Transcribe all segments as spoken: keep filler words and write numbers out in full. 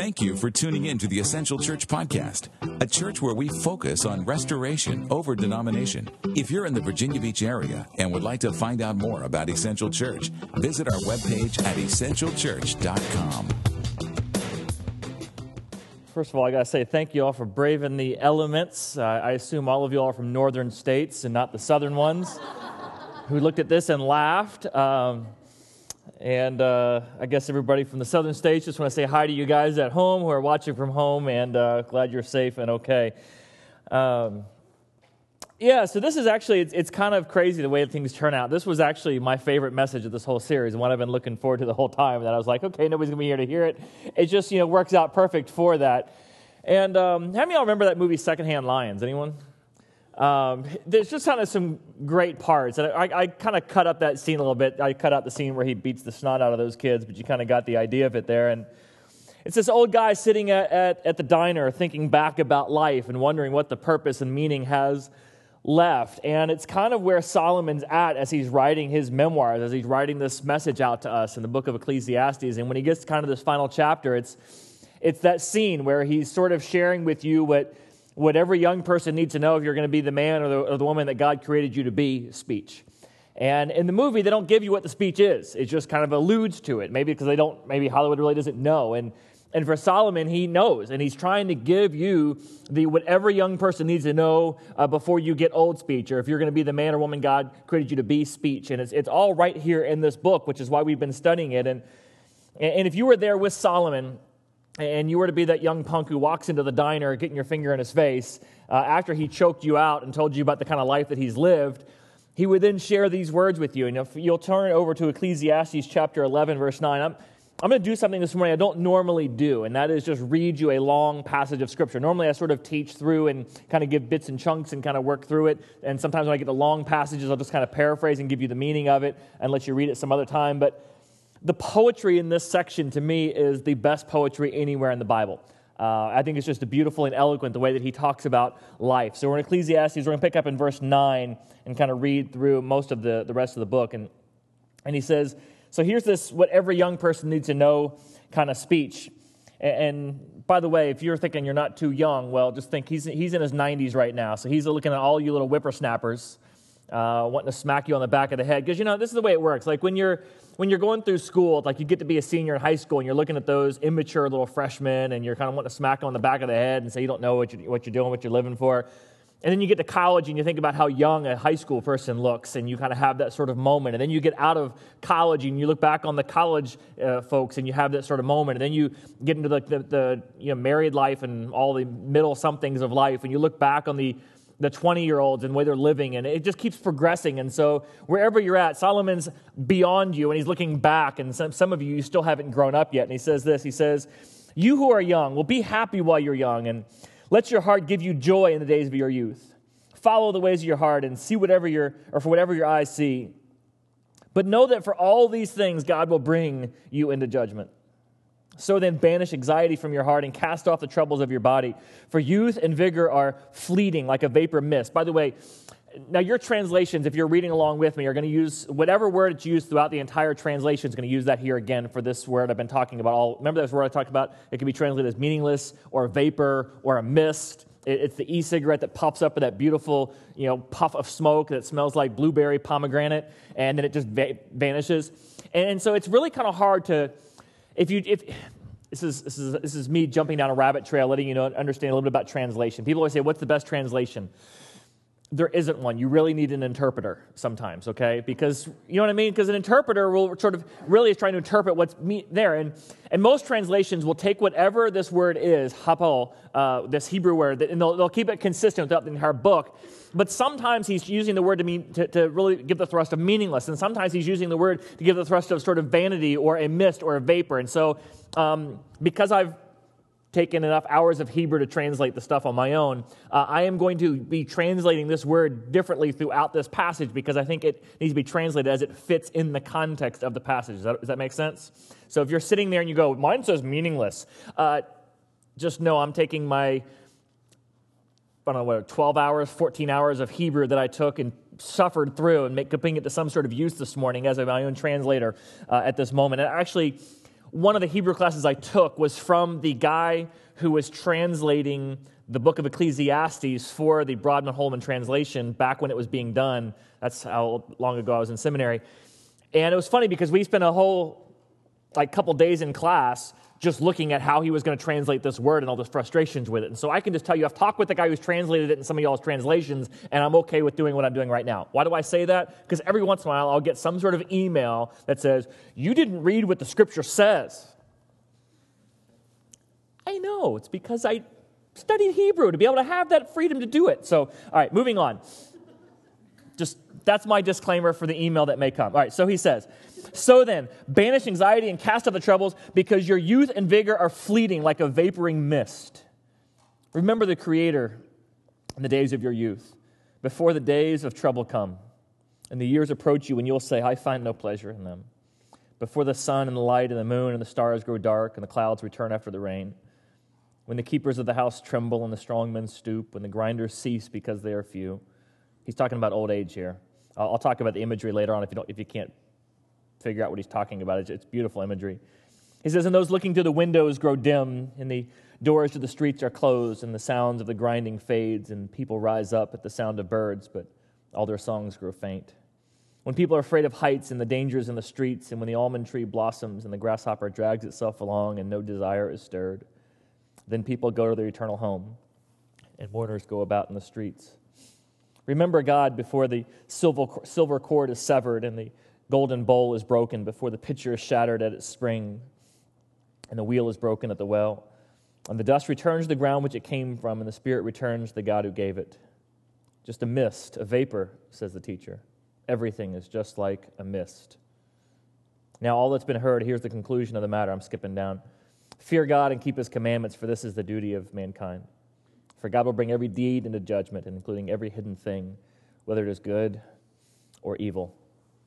Thank you for tuning in to the Essential Church Podcast, a church where we focus on restoration over denomination. If you're in the Virginia Beach area and would like to find out more about Essential Church, visit our webpage at essential church dot com. First of all, I got to say thank you all for braving the elements. Uh, I assume all of you all are from northern states and not the southern ones who looked at this and laughed. Um, and uh, I guess everybody from the southern states, just want to say hi to you guys at home who are watching from home, and uh, glad you're safe and okay. Um, yeah, so this is actually, it's, it's kind of crazy the way things turn out. This was actually my favorite message of this whole series, and one I've been looking forward to the whole time, that I was like, okay, nobody's going to be here to hear it. It just, you know, works out perfect for that. And um, how many of y'all remember that movie, Secondhand Lions? Anyone? Um, there's just kind of some great parts, and I, I kind of cut up that scene a little bit. I cut out the scene where he beats the snot out of those kids, but you kind of got the idea of it there. And it's this old guy sitting at, at, at the diner thinking back about life and wondering what the purpose and meaning has left. And it's kind of where Solomon's at as he's writing his memoirs, as he's writing this message out to us in the book of Ecclesiastes. And when he gets to kind of this final chapter, it's it's that scene where he's sort of sharing with you what what every young person needs to know if you're going to be the man or the, or the woman that God created you to be, speech. And in the movie, they don't give you what the speech is. It just kind of alludes to it, maybe because they don't, maybe Hollywood really doesn't know. And and for Solomon, he knows, and he's trying to give you the what every young person needs to know uh, before you get old speech, or if you're going to be the man or woman God created you to be, speech. And it's it's all right here in this book, which is why we've been studying it. And and if you were there with Solomon, and you were to be that young punk who walks into the diner getting your finger in his face uh, after he choked you out and told you about the kind of life that he's lived, he would then share these words with you. And if you'll turn over to Ecclesiastes chapter eleven, verse nine, I'm, I'm going to do something this morning I don't normally do, and that is just read you a long passage of Scripture. Normally I sort of teach through and kind of give bits and chunks and kind of work through it, and sometimes when I get the long passages, I'll just kind of paraphrase and give you the meaning of it and let you read it some other time. But the poetry in this section, to me, is the best poetry anywhere in the Bible. Uh, I think it's just beautiful and eloquent, the way that he talks about life. So we're in Ecclesiastes. We're going to pick up in verse nine and kind of read through most of the, the rest of the book. And, and he says, so here's this, what every young person needs to know kind of speech. And, and by the way, if you're thinking you're not too young, well, just think he's, he's in his nineties right now. So he's looking at all you little whippersnappers uh, wanting to smack you on the back of the head. Because, you know, this is the way it works. Like when you're When you're going through school, like you get to be a senior in high school and you're looking at those immature little freshmen and you're kind of wanting to smack them on the back of the head and say you don't know what you're, what you're doing, what you're living for. And then you get to college and you think about how young a high school person looks and you kind of have that sort of moment. And then you get out of college and you look back on the college uh, folks and you have that sort of moment. And then you get into the, the, the you know, married life and all the middle somethings of life and you look back on the the twenty-year-olds and the way they're living, and it just keeps progressing. And so wherever you're at, Solomon's beyond you, and he's looking back, and some, some of you, you still haven't grown up yet. And he says this, he says, you who are young, will be happy while you're young, and let your heart give you joy in the days of your youth. Follow the ways of your heart and see whatever your, or for whatever your eyes see. But know that for all these things, God will bring you into judgment. So then banish anxiety from your heart and cast off the troubles of your body. For youth and vigor are fleeting like a vapor mist. By the way, now your translations, if you're reading along with me, are going to use whatever word it's used throughout the entire translation is going to use that here again for this word I've been talking about. All remember this word I talked about? It can be translated as meaningless or a vapor or a mist. It's the e-cigarette that pops up with that beautiful, you know, puff of smoke that smells like blueberry pomegranate, and then it just va- vanishes. And so it's really kind of hard to If you, if this is this is this is me jumping down a rabbit trail, letting you know understand a little bit about translation. People always say, "What's the best translation?" There isn't one. You really need an interpreter sometimes, okay? Because you know what I mean. Because an interpreter will sort of really is trying to interpret what's me- there, and and most translations will take whatever this word is, hapol, uh, this Hebrew word, and they'll they'll keep it consistent throughout the entire book. But sometimes he's using the word to mean to, to really give the thrust of meaningless, and sometimes he's using the word to give the thrust of sort of vanity or a mist or a vapor. And so, um, because I've taken enough hours of Hebrew to translate the stuff on my own, uh, I am going to be translating this word differently throughout this passage because I think it needs to be translated as it fits in the context of the passage. Does that, does that make sense? So if you're sitting there and you go, mine says meaningless, uh, just know I'm taking my, I don't know, what, twelve hours, fourteen hours of Hebrew that I took and suffered through and make, putting it to some sort of use this morning as my own translator uh, at this moment. And actually, one of the Hebrew classes I took was from the guy who was translating the book of Ecclesiastes for the Broadman-Holman translation back when it was being done. That's how long ago I was in seminary. And it was funny because we spent a whole like couple days in class just looking at how he was going to translate this word and all the frustrations with it. And so I can just tell you, I've talked with the guy who's translated it in some of y'all's translations, and I'm okay with doing what I'm doing right now. Why do I say that? Because every once in a while I'll get some sort of email that says, you didn't read what the Scripture says. I know. It's because I studied Hebrew to be able to have that freedom to do it. So, all right, moving on. Just, that's my disclaimer for the email that may come. All right, so he says, so then, banish anxiety and cast out the troubles, because your youth and vigor are fleeting like a vaporing mist. Remember the Creator in the days of your youth, before the days of trouble come, and the years approach you, and you'll say, I find no pleasure in them. Before the sun and the light and the moon and the stars grow dark, and the clouds return after the rain, when the keepers of the house tremble and the strong men stoop, when the grinders cease because they are few. He's talking about old age here. I'll, I'll talk about the imagery later on if you don't, if you can't figure out what he's talking about. It's, it's beautiful imagery. He says, and those looking through the windows grow dim, and the doors to the streets are closed, and the sounds of the grinding fades, and people rise up at the sound of birds, but all their songs grow faint. When people are afraid of heights and the dangers in the streets, and when the almond tree blossoms and the grasshopper drags itself along and no desire is stirred, then people go to their eternal home, and mourners go about in the streets. Remember God before the silver silver cord is severed and the golden bowl is broken, before the pitcher is shattered at its spring and the wheel is broken at the well. And the dust returns to the ground which it came from, and the spirit returns to the God who gave it. Just a mist, a vapor, says the teacher. Everything is just like a mist. Now, all that's been heard, here's the conclusion of the matter. I'm skipping down. Fear God and keep his commandments, for this is the duty of mankind. For God will bring every deed into judgment, including every hidden thing, whether it is good or evil.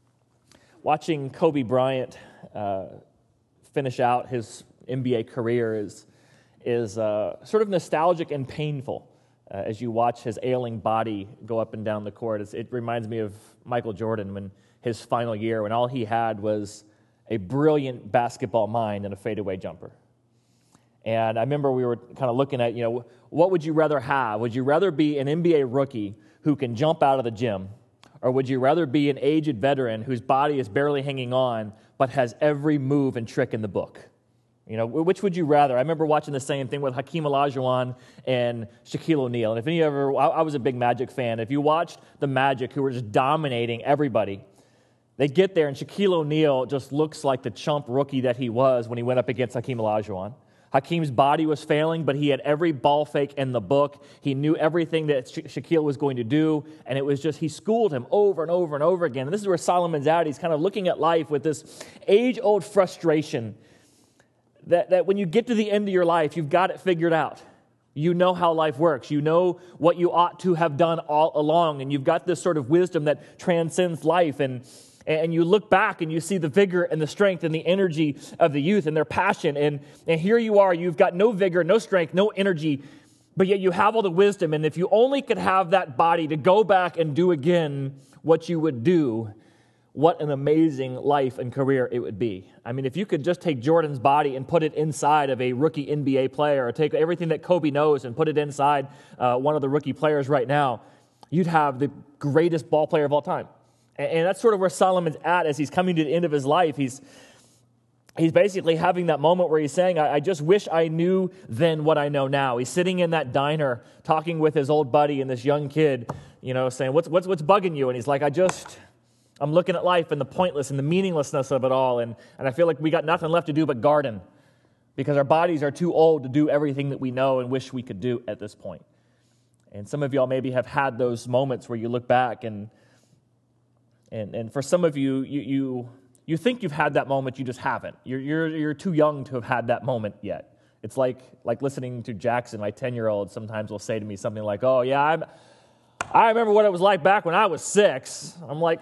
Watching Kobe Bryant uh, finish out his N B A career is, is uh, sort of nostalgic and painful uh, as you watch his ailing body go up and down the court. It's, it reminds me of Michael Jordan when his final year, when all he had was a brilliant basketball mind and a fadeaway jumper. And I remember we were kind of looking at, you know, what would you rather have? Would you rather be an N B A rookie who can jump out of the gym? Or would you rather be an aged veteran whose body is barely hanging on but has every move and trick in the book? You know, which would you rather? I remember watching the same thing with Hakeem Olajuwon and Shaquille O'Neal. And if any ever, I was a big Magic fan. If you watched the Magic, who were just dominating everybody, they get there and Shaquille O'Neal just looks like the chump rookie that he was when he went up against Hakeem Olajuwon. Hakeem's body was failing, but he had every ball fake in the book. He knew everything that Sha- Shaquille was going to do, and it was just, he schooled him over and over and over again. And this is where Solomon's at. He's kind of looking at life with this age-old frustration that, that when you get to the end of your life, you've got it figured out. You know how life works. You know what you ought to have done all along, and you've got this sort of wisdom that transcends life, and And you look back and you see the vigor and the strength and the energy of the youth and their passion. And, and here you are, you've got no vigor, no strength, no energy, but yet you have all the wisdom. And if you only could have that body to go back and do again what you would do, what an amazing life and career it would be. I mean, if you could just take Jordan's body and put it inside of a rookie N B A player, or take everything that Kobe knows and put it inside uh, one of the rookie players right now, you'd have the greatest ball player of all time. And that's sort of where Solomon's at as he's coming to the end of his life. He's he's basically having that moment where he's saying, I, I just wish I knew then what I know now. He's sitting in that diner talking with his old buddy and this young kid, you know, saying, what's what's what's bugging you? And he's like, I just, I'm looking at life and the pointless and the meaninglessness of it all. And, and I feel like we got nothing left to do but garden, because our bodies are too old to do everything that we know and wish we could do at this point. And some of y'all maybe have had those moments where you look back and And and for some of you, you you you think you've had that moment, you just haven't. You're you're you're too young to have had that moment yet. It's like like listening to Jackson, my ten-year-old, sometimes will say to me something like, "Oh yeah, I'm, I remember what it was like back when I was six." I'm like,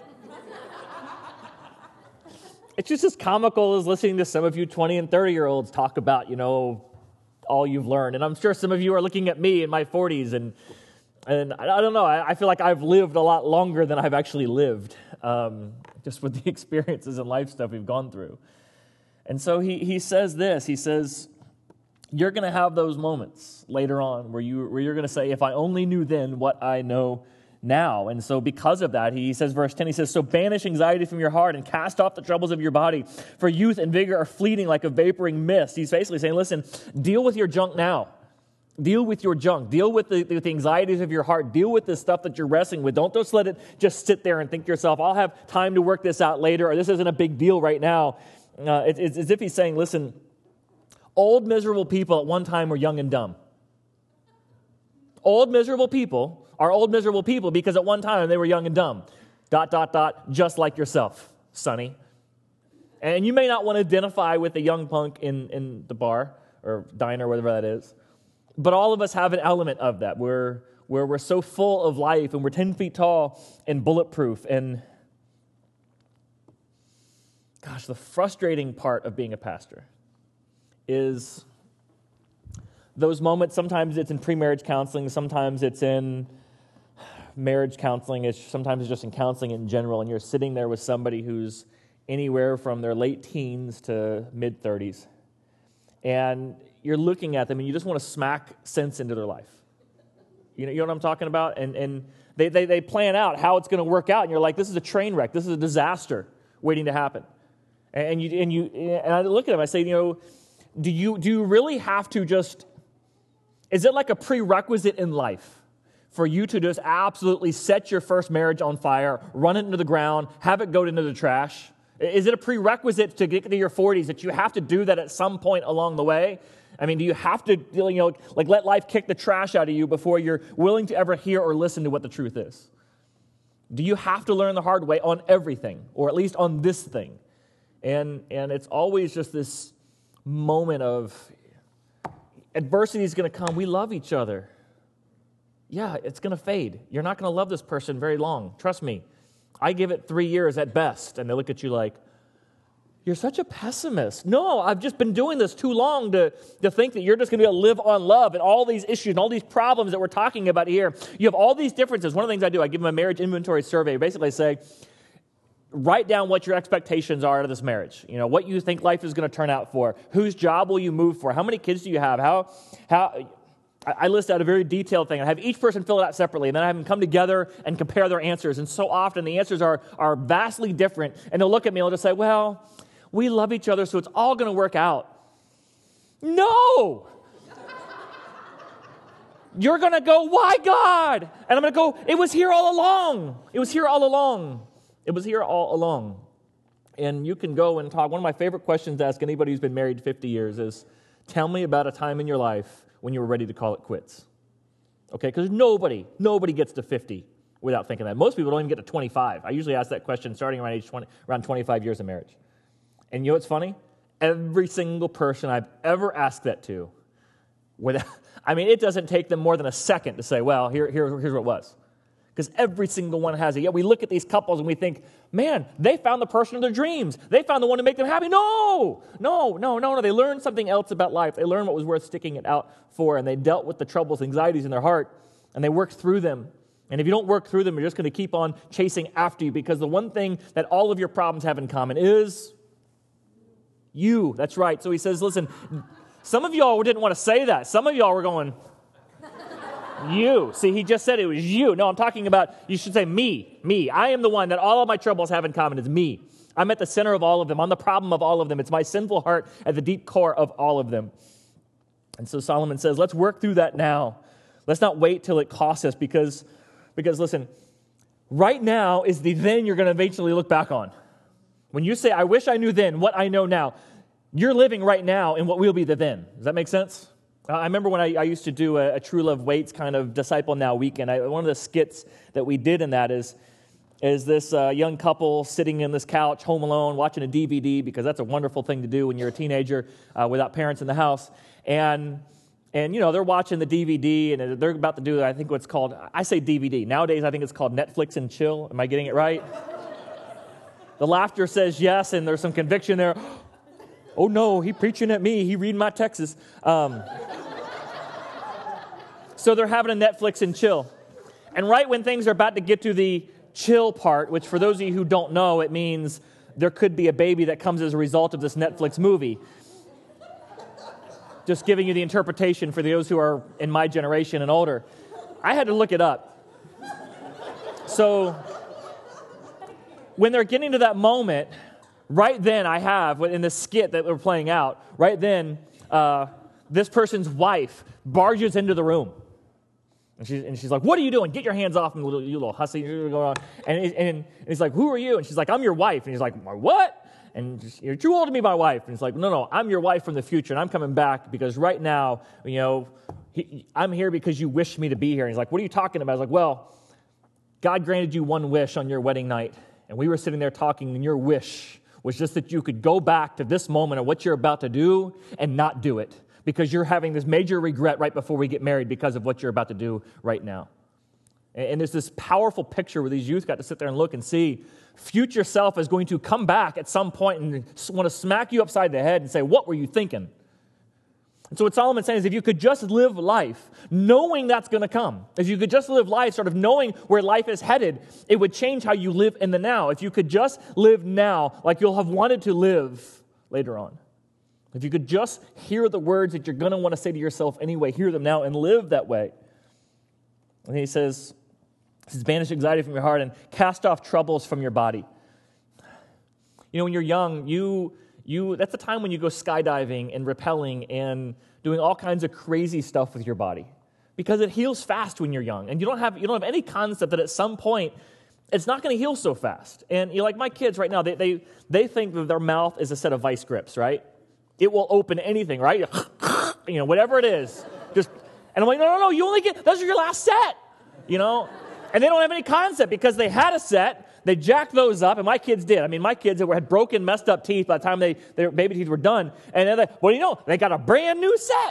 it's just as comical as listening to some of you twenty and thirty-year-olds talk about, you know, all you've learned. And I'm sure some of you are looking at me in my forties, and and I don't know, I, I feel like I've lived a lot longer than I've actually lived. Um, just with the experiences and life stuff we've gone through. And so he, he says this, he says, you're going to have those moments later on where, you, where you're going to say, if I only knew then what I know now. And so because of that, he says, verse ten, he says, so banish anxiety from your heart and cast off the troubles of your body, for youth and vigor are fleeting like a vaporing mist. He's basically saying, listen, deal with your junk now. Deal with your junk. Deal with the, with the anxieties of your heart. Deal with the stuff that you're wrestling with. Don't just let it just sit there and think to yourself, I'll have time to work this out later, or this isn't a big deal right now. Uh, it, it's as if he's saying, listen, old miserable people at one time were young and dumb. Old miserable people are old miserable people because at one time they were young and dumb. Dot, dot, dot, just like yourself, Sonny. And you may not want to identify with the young punk in, in the bar or diner, whatever that is. But all of us have an element of that where, where we're so full of life and we're ten feet tall and bulletproof. And gosh, the frustrating part of being a pastor is those moments. Sometimes it's in pre-marriage counseling. Sometimes it's in marriage counseling. It's sometimes it's just in counseling in general. And you're sitting there with somebody who's anywhere from their late teens to mid-thirties. And you're looking at them and you just want to smack sense into their life. You know, you know what I'm talking about? And and they, they, they plan out how it's going to work out. And you're like, this is a train wreck. This is a disaster waiting to happen. And you and you and I look at them, I say, you know, do you do you really have to just, is it like a prerequisite in life for you to just absolutely set your first marriage on fire, run it into the ground, have it go into the trash? Is it a prerequisite to get to your forties that you have to do that at some point along the way? I mean, do you have to, you know, like let life kick the trash out of you before you're willing to ever hear or listen to what the truth is? Do you have to learn the hard way on everything, or at least on this thing? And and it's always just this moment of adversity is going to come. We love each other. Yeah, it's going to fade. You're not going to love this person very long. Trust me. I give it three years at best, and they look at you like, you're such a pessimist. No, I've just been doing this too long to, to think that you're just going to be able to live on love and all these issues and all these problems that we're talking about here. You have all these differences. One of the things I do, I give them a marriage inventory survey. Basically, I say, write down what your expectations are out of this marriage. You know, what you think life is going to turn out for. Whose job will you move for? How many kids do you have? How how... I list out a very detailed thing. I have each person fill it out separately, and then I have them come together and compare their answers. And so often the answers are, are vastly different. And they'll look at me and they'll just say, well, we love each other, so it's all going to work out. No! You're going to go, why God? And I'm going to go, it was here all along. It was here all along. It was here all along. And you can go and talk. One of my favorite questions to ask anybody who's been married fifty years is, tell me about a time in your life when you were ready to call it quits. Okay, because nobody, nobody gets to fifty without thinking that. Most people don't even get to twenty-five. I usually ask that question starting around age twenty, around twenty-five years of marriage. And you know what's funny? Every single person I've ever asked that to, without, I mean, it doesn't take them more than a second to say, well, here, here, here's what it was. Because every single one has it. Yet we look at these couples and we think, man, they found the person of their dreams. They found the one to make them happy. No, no, no, no, no. They learned something else about life. They learned what was worth sticking it out for, and they dealt with the troubles, anxieties in their heart, and they worked through them. And if you don't work through them, you're just going to keep on chasing after you, because the one thing that all of your problems have in common is you. That's right. So he says, listen, some of y'all didn't want to say that. Some of y'all were going, you. See, he just said it was you. No, I'm talking about, you should say me, me. I am the one that all of my troubles have in common. It's me. I'm at the center of all of them. I'm the problem of all of them. It's my sinful heart at the deep core of all of them. And so Solomon says, let's work through that now. Let's not wait till it costs us, because, because listen, right now is the then you're going to eventually look back on. When you say, I wish I knew then what I know now, you're living right now in what will be the then. Does that make sense? I remember when I, I used to do a, a True Love Waits kind of Disciple Now weekend. I, one of the skits that we did in that is, is this uh, young couple sitting in this couch, home alone, watching a D V D, because that's a wonderful thing to do when you're a teenager uh, without parents in the house. And, and, you know, they're watching the D V D, and they're about to do, I think, what's called, I say D V D. Nowadays, I think it's called Netflix and chill. Am I getting it right? The laughter says yes, and there's some conviction there. Oh, no, he preaching at me. He reading my Texas. Um, so they're having a Netflix and chill. And right when things are about to get to the chill part, which for those of you who don't know, it means there could be a baby that comes as a result of this Netflix movie. Just giving you the interpretation for those who are in my generation and older. I had to look it up. So when they're getting to that moment, right then I have, in the skit that we're playing out, right then, uh, this person's wife barges into the room. And she's, and she's like, what are you doing? Get your hands off me, you little, you little hussy. And, and, and he's like, who are you? And she's like, I'm your wife. And he's like, my what? And just, you're too old to be my wife. And he's like, no, no, I'm your wife from the future, and I'm coming back because right now, you know, he, I'm here because you wished me to be here. And he's like, what are you talking about? I was like, well, God granted you one wish on your wedding night, and we were sitting there talking, and your wish was just that you could go back to this moment of what you're about to do and not do it, because you're having this major regret right before we get married because of what you're about to do right now. And there's this powerful picture where these youth got to sit there and look and see future self is going to come back at some point and want to smack you upside the head and say, what were you thinking? And so what Solomon's saying is if you could just live life knowing that's going to come, if you could just live life sort of knowing where life is headed, it would change how you live in the now. If you could just live now like you'll have wanted to live later on. If you could just hear the words that you're going to want to say to yourself anyway, hear them now and live that way. And he says, he says, banish anxiety from your heart and cast off troubles from your body. You know, when you're young, you you that's the time when you go skydiving and rappelling and doing all kinds of crazy stuff with your body. Because it heals fast when you're young. And you don't have you don't have any concept that at some point it's not going to heal so fast. And you know, like my kids right now, they they they think that their mouth is a set of vice grips, right? It will open anything, right? You know, whatever it is. Just, and I'm like, no, no, no, you only get, those are your last set, you know? And they don't have any concept because they had a set, they jacked those up, and my kids did. I mean, my kids had broken, messed up teeth by the time they, their baby teeth were done. And then they, well, you know, they got a brand new set.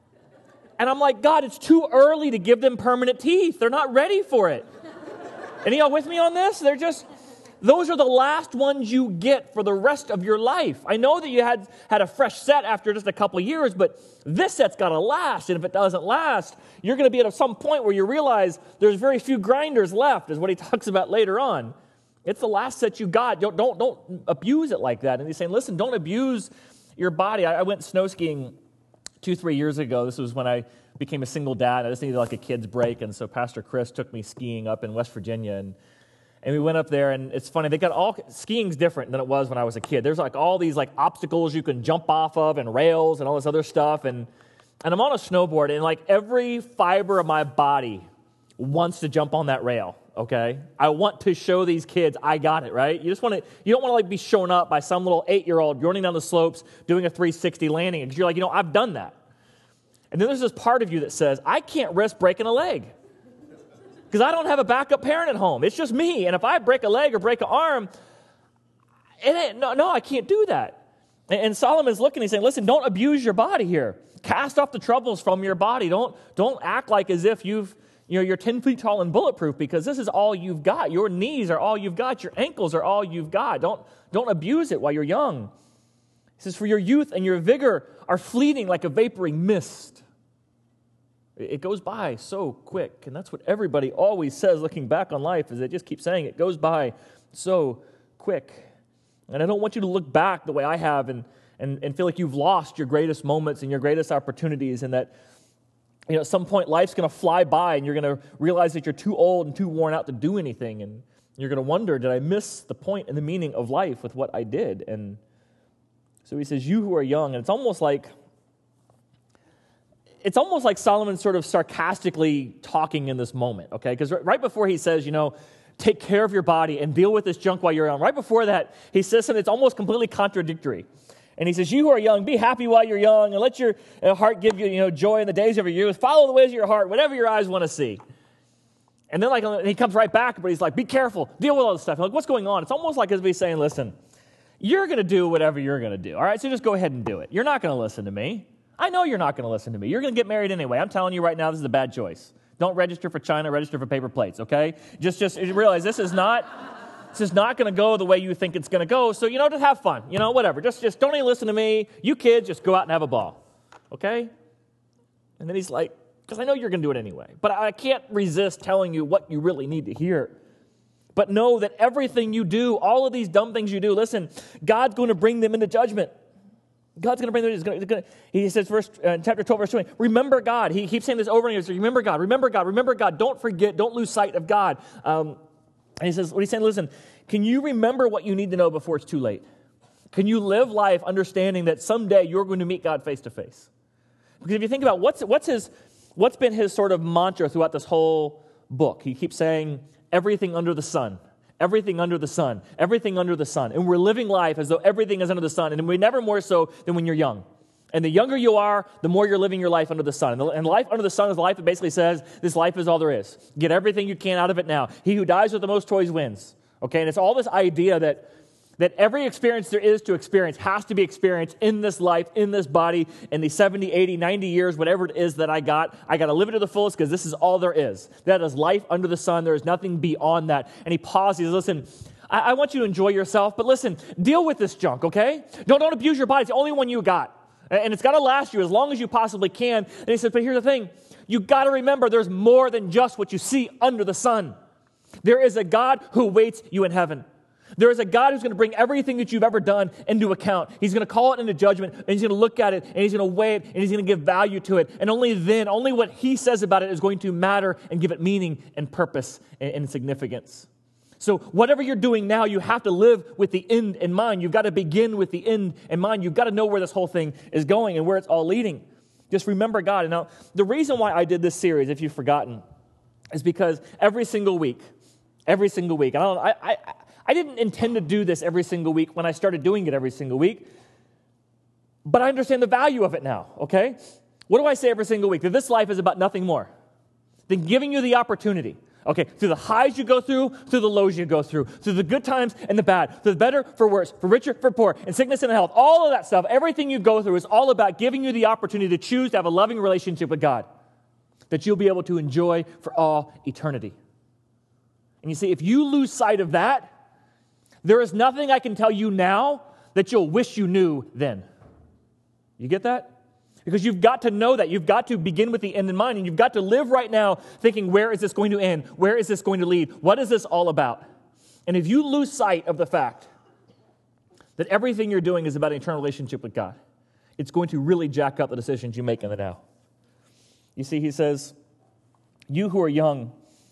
And I'm like, God, it's too early to give them permanent teeth. They're not ready for it. Any of y'all with me on this? They're just... Those are the last ones you get for the rest of your life. I know that you had, had a fresh set after just a couple of years, but this set's got to last. And if it doesn't last, you're going to be at some point where you realize there's very few grinders left, is what he talks about later on. It's the last set you got. Don't, don't, don't abuse it like that. And he's saying, listen, don't abuse your body. I, I went snow skiing two, three years ago. This was when I became a single dad. I just needed like a kid's break. And so Pastor Chris took me skiing up in West Virginia, and And we went up there, and it's funny, they got all, skiing's different than it was when I was a kid. There's like all these like obstacles you can jump off of and rails and all this other stuff. And, and I'm on a snowboard, and like every fiber of my body wants to jump on that rail, okay? I want to show these kids I got it, right? You just want to, you don't want to like be shown up by some little eight-year-old running down the slopes doing a three sixty landing, because you're like, you know, I've done that. And then there's this part of you that says, I can't risk breaking a leg, because I don't have a backup parent at home. It's just me. And if I break a leg or break an arm, it ain't, no, no, I can't do that. And, and Solomon's looking, he's saying, listen, don't abuse your body here. Cast off the troubles from your body. Don't, don't act like as if you've, you know, you're ten feet tall and bulletproof, because this is all you've got. Your knees are all you've got. Your ankles are all you've got. Don't, don't abuse it while you're young. He says, for your youth and your vigor are fleeting like a vapory mist. It goes by so quick, and that's what everybody always says looking back on life, is they just keep saying it goes by so quick. And I don't want you to look back the way I have and, and, and feel like you've lost your greatest moments and your greatest opportunities, and that, you know, at some point life's going to fly by and you're going to realize that you're too old and too worn out to do anything, and you're going to wonder, did I miss the point and the meaning of life with what I did? And so he says, you who are young, and it's almost like It's almost like Solomon sort of sarcastically talking in this moment, okay? Because right before he says, you know, take care of your body and deal with this junk while you're young, right before that, he says something that's almost completely contradictory. And he says, you who are young, be happy while you're young, and let your heart give you, you know, joy in the days of your youth. Follow the ways of your heart, whatever your eyes want to see. And then like he comes right back, but he's like, be careful, deal with all this stuff. I'm like, what's going on? It's almost like as if he's saying, listen, you're going to do whatever you're going to do, all right? So just go ahead and do it. You're not going to listen to me. I know you're not going to listen to me. You're going to get married anyway. I'm telling you right now, this is a bad choice. Don't register for China, register for paper plates, okay? Just just realize this is not this is not going to go the way you think it's going to go. So, you know, just have fun. You know, whatever. Just just don't even listen to me. You kids, just go out and have a ball. Okay? And then he's like, because I know you're going to do it anyway. But I can't resist telling you what you really need to hear. But know that everything you do, all of these dumb things you do, listen, God's going to bring them into judgment. God's going to bring them into judgment. He says, verse, uh, chapter twelve, verse twenty, remember God. He keeps saying this over and over. Remember God, remember God, remember God. Don't forget, don't lose sight of God. Um, and he says, what he's saying, listen, can you remember what you need to know before it's too late? Can you live life understanding that someday you're going to meet God face to face? Because if you think about what's what's his, what's been his sort of mantra throughout this whole book, he keeps saying, everything under the sun. Everything under the sun. Everything under the sun. And we're living life as though everything is under the sun. And we're never more so than when you're young. And the younger you are, the more you're living your life under the sun. And, the, and life under the sun is a life that basically says, this life is all there is. Get everything you can out of it now. He who dies with the most toys wins. Okay, and it's all this idea that that every experience there is to experience has to be experienced in this life, in this body, in the seventy, eighty, ninety years, whatever it is that I got. I got to live it to the fullest because this is all there is. That is life under the sun. There is nothing beyond that. And he pauses. Listen, I, I want you to enjoy yourself, but listen, deal with this junk, okay? Don't, don't abuse your body. It's the only one you got. And it's got to last you as long as you possibly can. And he says, but here's the thing. You got to remember there's more than just what you see under the sun. There is a God who waits you in heaven. There is a God who's going to bring everything that you've ever done into account. He's going to call it into judgment, and he's going to look at it, and he's going to weigh it, and he's going to give value to it. And only then, only what he says about it is going to matter and give it meaning and purpose and, and significance. So whatever you're doing now, you have to live with the end in mind. You've got to begin with the end in mind. You've got to know where this whole thing is going and where it's all leading. Just remember God. And now, the reason why I did this series, if you've forgotten, is because every single week, every single week, and I don't I, I I didn't intend to do this every single week when I started doing it every single week, but I understand the value of it now, okay? What do I say every single week? That this life is about nothing more than giving you the opportunity, okay, through the highs you go through, through the lows you go through, through the good times and the bad, through the better, for worse, for richer, for poor, in sickness and health, all of that stuff, everything you go through is all about giving you the opportunity to choose to have a loving relationship with God that you'll be able to enjoy for all eternity. And you see, if you lose sight of that, there is nothing I can tell you now that you'll wish you knew then. You get that? Because you've got to know that. You've got to begin with the end in mind, and you've got to live right now thinking, where is this going to end? Where is this going to lead? What is this all about? And if you lose sight of the fact that everything you're doing is about an eternal relationship with God, it's going to really jack up the decisions you make in the now. You see, he says, you who are young,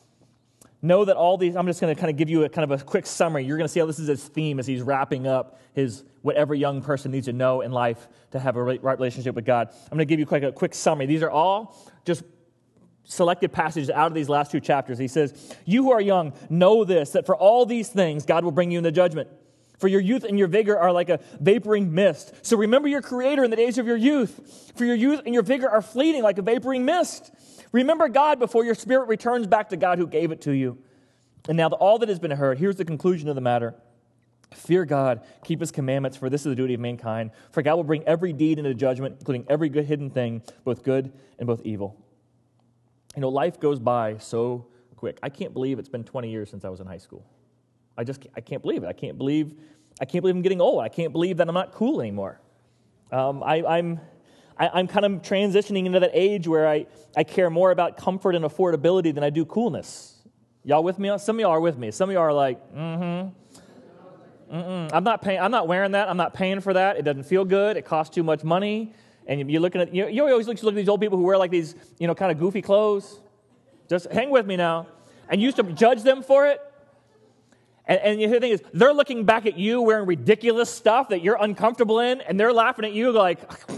know that all these, I'm just going to kind of give you a kind of a quick summary. You're going to see how this is his theme as he's wrapping up his whatever young person needs to know in life to have a right relationship with God. I'm going to give you quite a quick summary. These are all just selected passages out of these last two chapters. He says, you who are young, know this, that for all these things, God will bring you into judgment. For your youth and your vigor are like a vaporing mist. So remember your Creator in the days of your youth. For your youth and your vigor are fleeting like a vaporing mist. Remember God before your spirit returns back to God who gave it to you. And now that all that has been heard, here's the conclusion of the matter. Fear God, keep his commandments, for this is the duty of mankind. For God will bring every deed into judgment, including every good hidden thing, both good and both evil. You know, life goes by so quick. I can't believe it's been twenty years since I was in high school. I just, I can't believe it. I can't believe, I can't believe I'm getting old. I can't believe that I'm not cool anymore. Um, I, I'm... I, I'm kind of transitioning into that age where I, I care more about comfort and affordability than I do coolness. Y'all with me? Some of y'all are with me. Some of y'all are like, mm-hmm. Mm-mm. I'm not paying. I'm not wearing that. I'm not paying for that. It doesn't feel good. It costs too much money. And you're looking at, you, you always look, look at these old people who wear like these, you know, kind of goofy clothes. Just hang with me now. And you used to judge them for it. And, and the thing is, they're looking back at you wearing ridiculous stuff that you're uncomfortable in, and they're laughing at you like,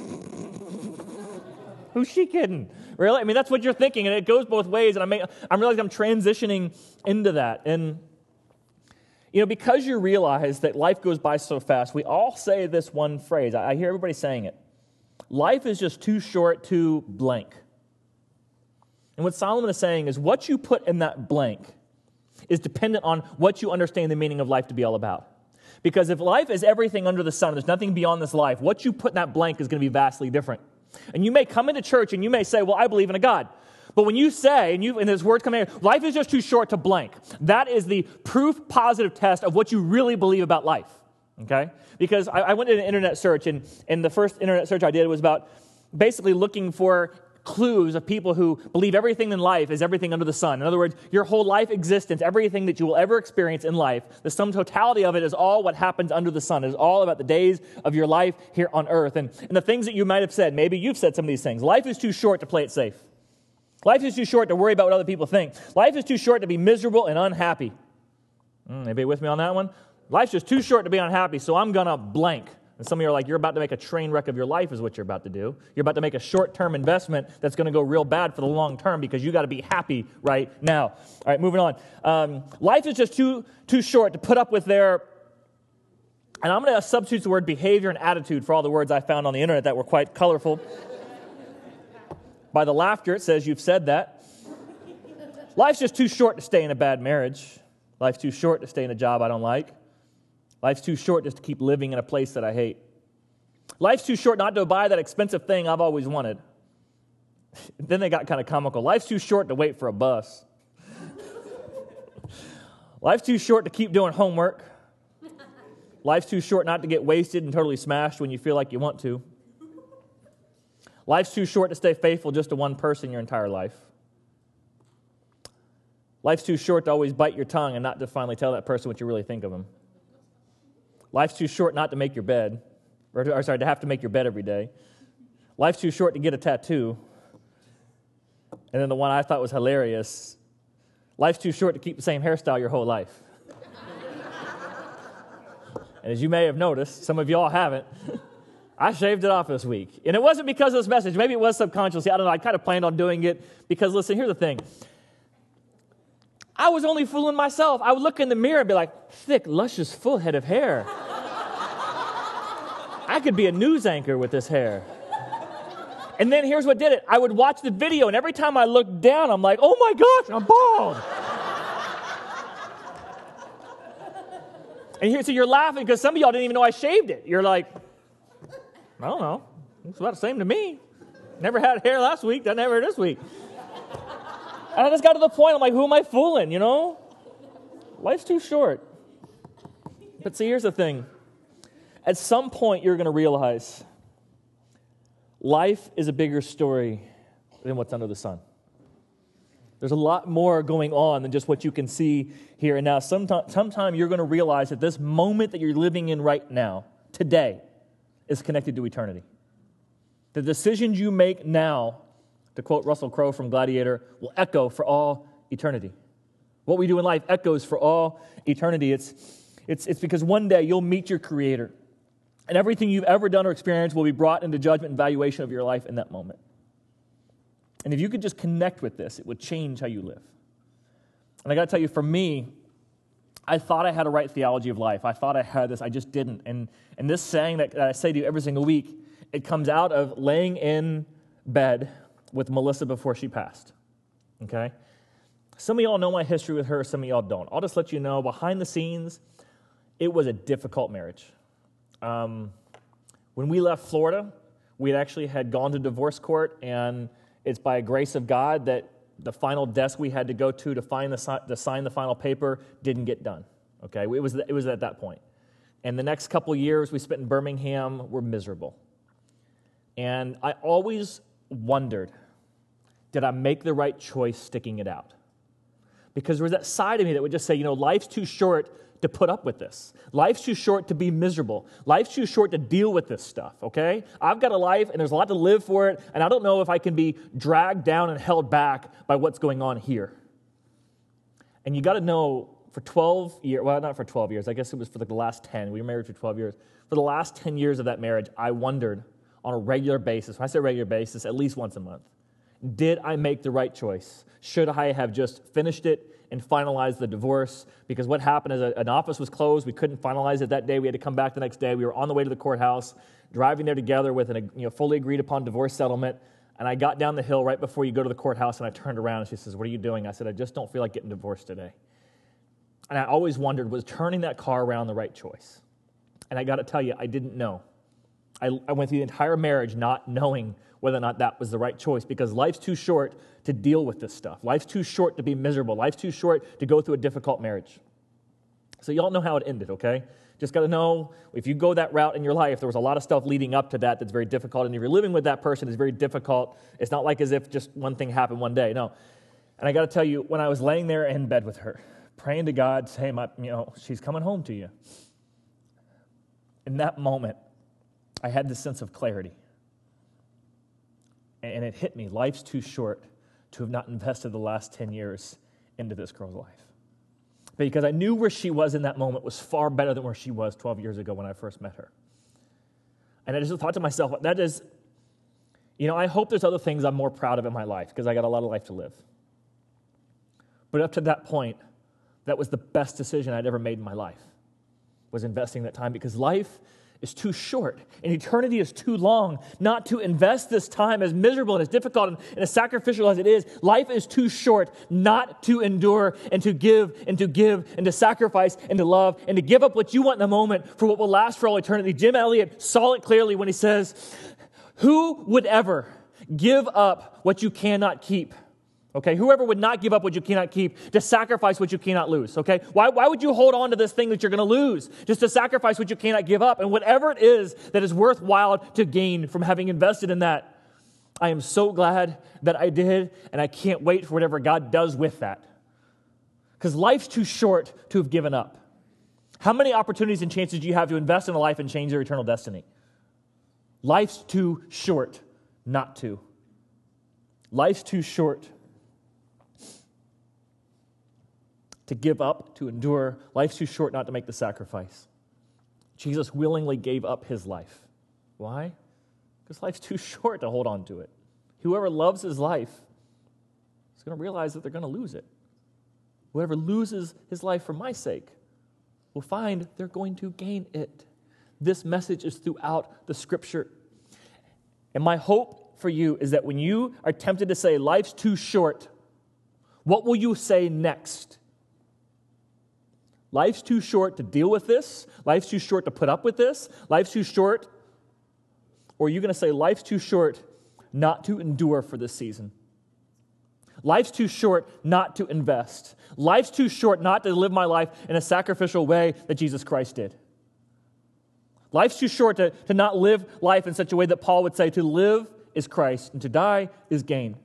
who's she kidding? Really? I mean, that's what you're thinking, and it goes both ways, and I'm, I'm realizing I'm transitioning into that. And, you know, because you realize that life goes by so fast, we all say this one phrase. I, I hear everybody saying it. Life is just too short to blank. And what Solomon is saying is what you put in that blank is dependent on what you understand the meaning of life to be all about. Because if life is everything under the sun, there's nothing beyond this life, what you put in that blank is going to be vastly different. And you may come into church and you may say, well, I believe in a God. But when you say, and, you, and this word coming in, life is just too short to blank, that is the proof positive test of what you really believe about life, okay? Because I, I went to an internet search, and, and the first internet search I did was about basically looking for clues of people who believe everything in life is everything under the sun. In other words, your whole life existence, everything that you will ever experience in life, the sum totality of it is all what happens under the sun. It is all about the days of your life here on earth. And, and the things that you might have said, maybe you've said some of these things. Life is too short to play it safe. Life is too short to worry about what other people think. Life is too short to be miserable and unhappy. Mm, anybody with me on that one? Life's just too short to be unhappy, so I'm going to blank. And some of you are like, you're about to make a train wreck of your life is what you're about to do. You're about to make a short-term investment that's going to go real bad for the long term because you got to be happy right now. All right, moving on. Um, life is just too, too short to put up with their, and I'm going to substitute the word behavior and attitude for all the words I found on the internet that were quite colorful. By the laughter, it says you've said that. Life's just too short to stay in a bad marriage. Life's too short to stay in a job I don't like. Life's too short just to keep living in a place that I hate. Life's too short not to buy that expensive thing I've always wanted. Then they got kind of comical. Life's too short to wait for a bus. Life's too short to keep doing homework. Life's too short not to get wasted and totally smashed when you feel like you want to. Life's too short to stay faithful just to one person your entire life. Life's too short to always bite your tongue and not to finally tell that person what you really think of them. Life's too short not to make your bed, or, or sorry, to have to make your bed every day. Life's too short to get a tattoo. And then the one I thought was hilarious, life's too short to keep the same hairstyle your whole life. And as you may have noticed, some of y'all haven't, I shaved it off this week. And it wasn't because of this message. Maybe it was subconsciously. I don't know. I kind of planned on doing it because, listen, here's the thing. I was only fooling myself. I would look in the mirror and be like, thick, luscious, full head of hair. I could be a news anchor with this hair. And then here's what did it. I would watch the video, and every time I looked down, I'm like, oh my gosh, I'm bald. And here, so you're laughing because some of y'all didn't even know I shaved it. You're like, I don't know. It's about the same to me. Never had hair last week, doesn't have hair this week. And I just got to the point, I'm like, who am I fooling, you know? Life's too short. But see, here's the thing. At some point, you're going to realize life is a bigger story than what's under the sun. There's a lot more going on than just what you can see here and now. Sometime, sometime you're going to realize that this moment that you're living in right now, today, is connected to eternity. The decisions you make now, to quote Russell Crowe from Gladiator, will echo for all eternity. What we do in life echoes for all eternity. It's, it's, it's because one day you'll meet your Creator, and everything you've ever done or experienced will be brought into judgment and valuation of your life in that moment. And if you could just connect with this, it would change how you live. And I got to tell you, for me, I thought I had a right theology of life. I thought I had this. I just didn't. And, and this saying that, that I say to you every single week, it comes out of laying in bed with Melissa before she passed. Okay? Some of y'all know my history with her. Some of y'all don't. I'll just let you know, behind the scenes, it was a difficult marriage. Um, when we left Florida, we had actually had gone to divorce court, and it's by grace of God that the final desk we had to go to to, find the, to sign the final paper didn't get done. Okay, it was, it was at that point. And the next couple of years we spent in Birmingham were miserable. And I always wondered, did I make the right choice sticking it out? Because there was that side of me that would just say, you know, life's too short to put up with this. Life's too short to be miserable. Life's too short to deal with this stuff, okay? I've got a life, and there's a lot to live for it, and I don't know if I can be dragged down and held back by what's going on here. And you got to know, for twelve years, well, not for twelve years, I guess it was for like the last ten. We were married for twelve years. For the last ten years of that marriage, I wondered on a regular basis, when I say regular basis, at least once a month, did I make the right choice? Should I have just finished it and finalized the divorce? Because what happened is a, an office was closed. We couldn't finalize it that day. We had to come back the next day. We were on the way to the courthouse, driving there together with a you know, fully agreed upon divorce settlement. And I got down the hill right before you go to the courthouse, and I turned around, and she says, "What are you doing?" I said, "I just don't feel like getting divorced today." And I always wondered, was turning that car around the right choice? And I got to tell you, I didn't know. I, I went through the entire marriage not knowing whether or not that was the right choice, because life's too short to deal with this stuff. Life's too short to be miserable. Life's too short to go through a difficult marriage. So y'all know how it ended, okay? Just got to know, if you go that route in your life, there was a lot of stuff leading up to that that's very difficult. And if you're living with that person, it's very difficult. It's not like as if just one thing happened one day. No. And I got to tell you, when I was laying there in bed with her, praying to God, saying, you know, she's coming home to you. In that moment, I had this sense of clarity. And it hit me. Life's too short to have not invested the last ten years into this girl's life. Because I knew where she was in that moment was far better than where she was twelve years ago when I first met her. And I just thought to myself, that is, you know, I hope there's other things I'm more proud of in my life because I got a lot of life to live. But up to that point, that was the best decision I'd ever made in my life, was investing that time, because life is too short and eternity is too long not to invest this time, as miserable and as difficult and, and as sacrificial as it is. Life is too short not to endure and to give and to give and to sacrifice and to love and to give up what you want in the moment for what will last for all eternity. Jim Elliot saw it clearly when he says, who would ever give up what you cannot keep? Okay, whoever would not give up what you cannot keep to sacrifice what you cannot lose, okay? Why, why would you hold on to this thing that you're going to lose just to sacrifice what you cannot give up? And whatever it is that is worthwhile to gain from having invested in that, I am so glad that I did, and I can't wait for whatever God does with that. Because life's too short to have given up. How many opportunities and chances do you have to invest in a life and change your eternal destiny? Life's too short not to. Life's too short to give up, to endure. Life's too short not to make the sacrifice. Jesus willingly gave up his life. Why? Because life's too short to hold on to it. Whoever loves his life is going to realize that they're going to lose it. Whoever loses his life for my sake will find they're going to gain it. This message is throughout the Scripture. And my hope for you is that when you are tempted to say life's too short, what will you say next? Life's too short to deal with this. Life's too short to put up with this. Life's too short. Or are you going to say life's too short not to endure for this season? Life's too short not to invest. Life's too short not to live my life in a sacrificial way that Jesus Christ did. Life's too short to, to not live life in such a way that Paul would say to live is Christ and to die is gain.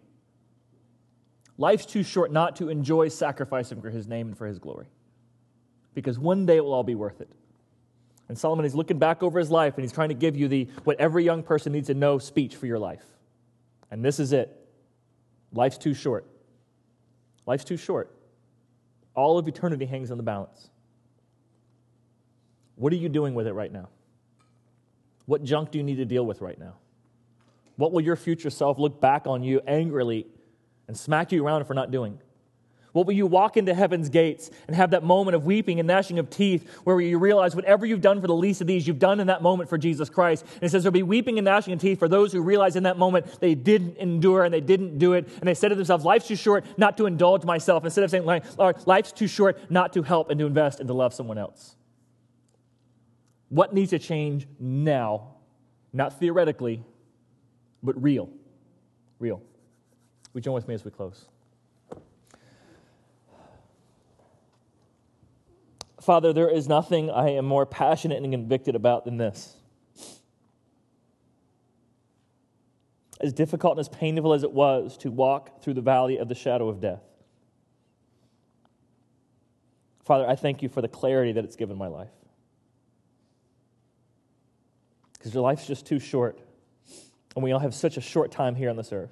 Life's too short not to enjoy sacrificing for his name and for his glory. Because one day it will all be worth it. And Solomon is looking back over his life and he's trying to give you the what every young person needs to know speech for your life. And this is it. Life's too short. Life's too short. All of eternity hangs on the balance. What are you doing with it right now? What junk do you need to deal with right now? What will your future self look back on you angrily and smack you around for not doing? What will you walk into heaven's gates and have that moment of weeping and gnashing of teeth where you realize whatever you've done for the least of these, you've done in that moment for Jesus Christ. And it says there'll be weeping and gnashing of teeth for those who realize in that moment they didn't endure and they didn't do it. And they said to themselves, life's too short not to indulge myself. Instead of saying, Lord, life's too short not to help and to invest and to love someone else. What needs to change now? Not theoretically, but real. Real. Will you join with me as we close? Father, there is nothing I am more passionate and convicted about than this. As difficult and as painful as it was to walk through the valley of the shadow of death. Father, I thank you for the clarity that it's given my life. Because your life's just too short, and we all have such a short time here on this earth.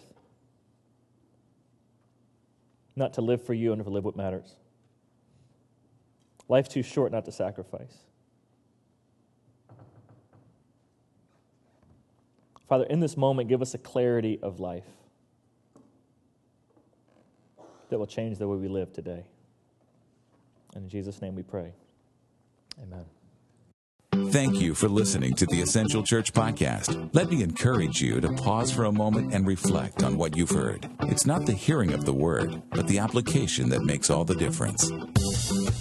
Not to live for you and to live what matters. Life's too short not to sacrifice. Father, in this moment, give us a clarity of life that will change the way we live today. And in Jesus' name we pray. Amen. Thank you for listening to the Essential Church Podcast. Let me encourage you to pause for a moment and reflect on what you've heard. It's not the hearing of the word, but the application that makes all the difference.